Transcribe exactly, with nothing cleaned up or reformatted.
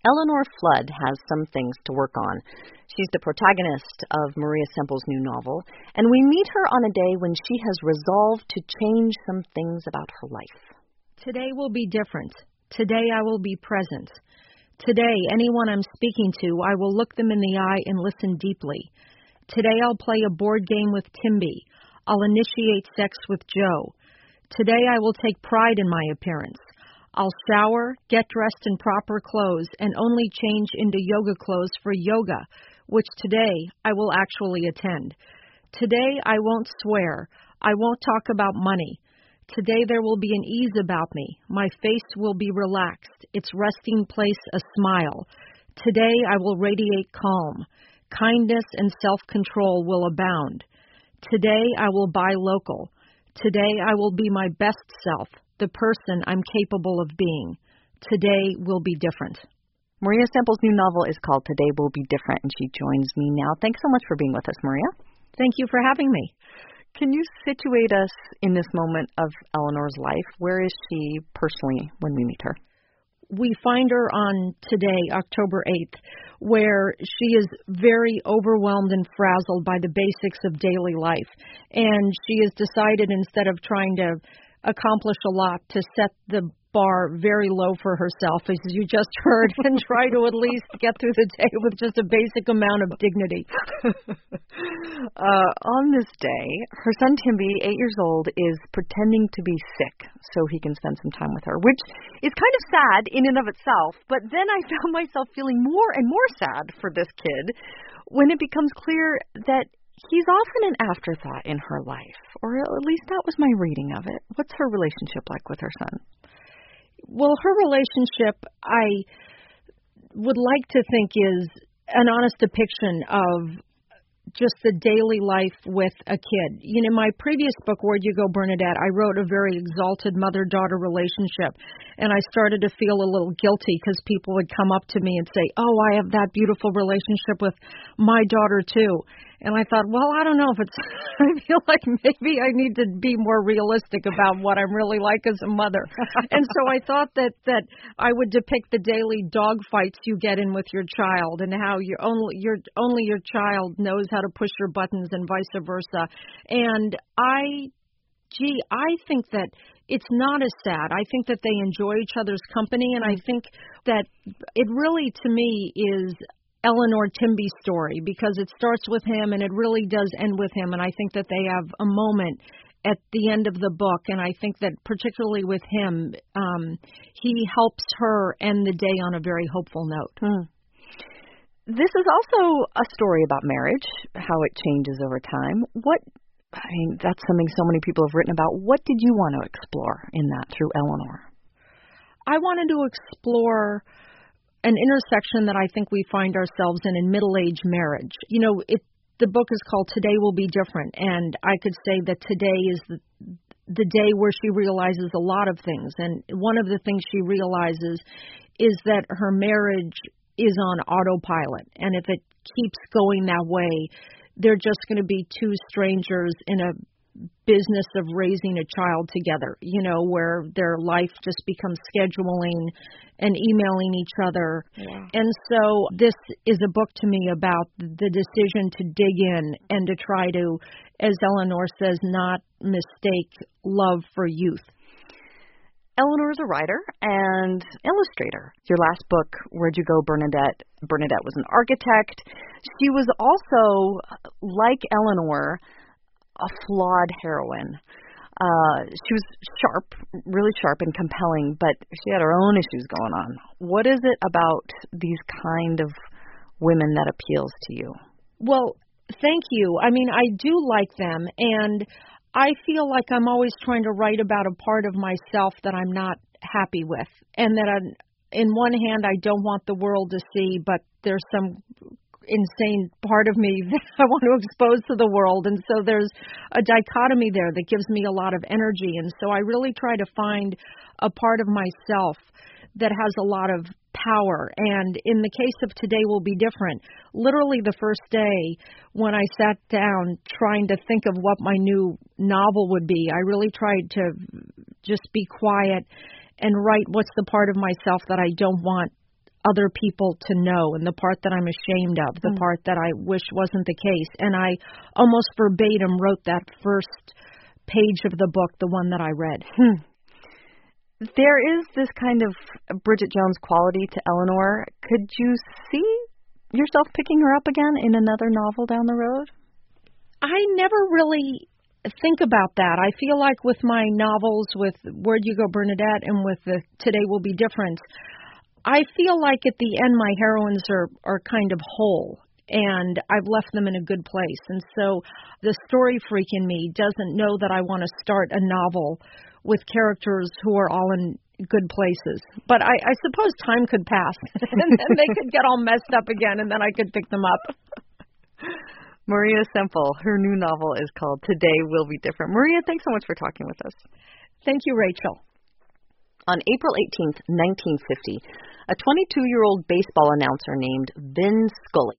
Eleanor Flood has some things to work on. She's the protagonist of Maria Semple's new novel, and we meet her on a day when she has resolved to change some things about her life. Today will be different. Today I will be present. Today, anyone I'm speaking to, I will look them in the eye and listen deeply. Today I'll play a board game with Timby. I'll initiate sex with Joe. Today I will take pride in my appearance. I'll shower, get dressed in proper clothes, and only change into yoga clothes for yoga, which today I will actually attend. Today I won't swear. I won't talk about money. Today there will be an ease about me. My face will be relaxed, its resting place a smile. Today I will radiate calm. Kindness and self-control will abound. Today I will buy local. Today I will be my best self, the person I'm capable of being. Today will be different. Maria Semple's new novel is called Today Will Be Different, and she joins me now. Thanks so much for being with us, Maria. Thank you for having me. Can you situate us in this moment of Eleanor's life? Where is she personally when we meet her? We find her on today, October eighth, where she is very overwhelmed and frazzled by the basics of daily life. And she has decided, instead of trying to accomplish a lot, to set the bar very low for herself, as you just heard, and try to at least get through the day with just a basic amount of dignity. uh, on this day, her son Timby, eight years old, is pretending to be sick so he can spend some time with her, which is kind of sad in and of itself. But then I found myself feeling more and more sad for this kid when it becomes clear that he's often an afterthought in her life, or at least that was my reading of it. What's her relationship like with her son? Well, her relationship, I would like to think, is an honest depiction of just the daily life with a kid. You know, in my previous book, Where'd You Go, Bernadette, I wrote a very exalted mother-daughter relationship, and I started to feel a little guilty because people would come up to me and say, oh, I have that beautiful relationship with my daughter, too. And I thought, well, I don't know if it's, I feel like maybe I need to be more realistic about what I'm really like as a mother. And so I thought that, that I would depict the daily dog fights you get in with your child, and how your only, your, only your child knows how to push your buttons and vice versa. And I, gee, I think that it's not as sad. I think that they enjoy each other's company, and I think that it really, to me, is Eleanor Timby's story, because it starts with him and it really does end with him. And I think that they have a moment at the end of the book, and I think that particularly with him, um, he helps her end the day on a very hopeful note. Hmm. This is also a story about marriage, how it changes over time. What, I mean, that's something so many people have written about. What did you want to explore in that through Eleanor? I wanted to explore an intersection that I think we find ourselves in in middle-age marriage. You know, it, the book is called Today Will Be Different, and I could say that today is the, the day where she realizes a lot of things. And one of the things she realizes is that her marriage is on autopilot, and if it keeps going that way, they're just going to be two strangers in a business of raising a child together, you know, where their life just becomes scheduling and emailing each other. Yeah. And so this is a book to me about the decision to dig in and to try to, as Eleanor says, not mistake love for youth. Eleanor is a writer and illustrator. Your last book, Where'd You Go, Bernadette? Bernadette was an architect. She was also, like Eleanor, a flawed heroine. Uh, she was sharp, really sharp and compelling, but she had her own issues going on. What is it about these kind of women that appeals to you? Well, thank you. I mean, I do like them, and I feel like I'm always trying to write about a part of myself that I'm not happy with, and that I'm, in one hand, I don't want the world to see, but there's some insane part of me that I want to expose to the world. And so there's a dichotomy there that gives me a lot of energy. And so I really try to find a part of myself that has a lot of power. And in the case of Today Will Be Different, literally the first day when I sat down trying to think of what my new novel would be, I really tried to just be quiet and write what's the part of myself that I don't want other people to know, and the part that I'm ashamed of, the mm. part that I wish wasn't the case. And I almost verbatim wrote that first page of the book, the one that I read. Hmm. There is this kind of Bridget Jones quality to Eleanor. Could you see yourself picking her up again in another novel down the road? I never really think about that. I feel like with my novels, with Where'd You Go, Bernadette, and with the Today Will Be Different, I feel like at the end my heroines are, are kind of whole, and I've left them in a good place. And so the story freak in me doesn't know that I want to start a novel with characters who are all in good places. But I, I suppose time could pass, and then they could get all messed up again, and then I could pick them up. Maria Semple, her new novel is called Today Will Be Different. Maria, thanks so much for talking with us. Thank you, Rachel. On April eighteenth, nineteen fifty, a twenty-two-year-old baseball announcer named Vin Scully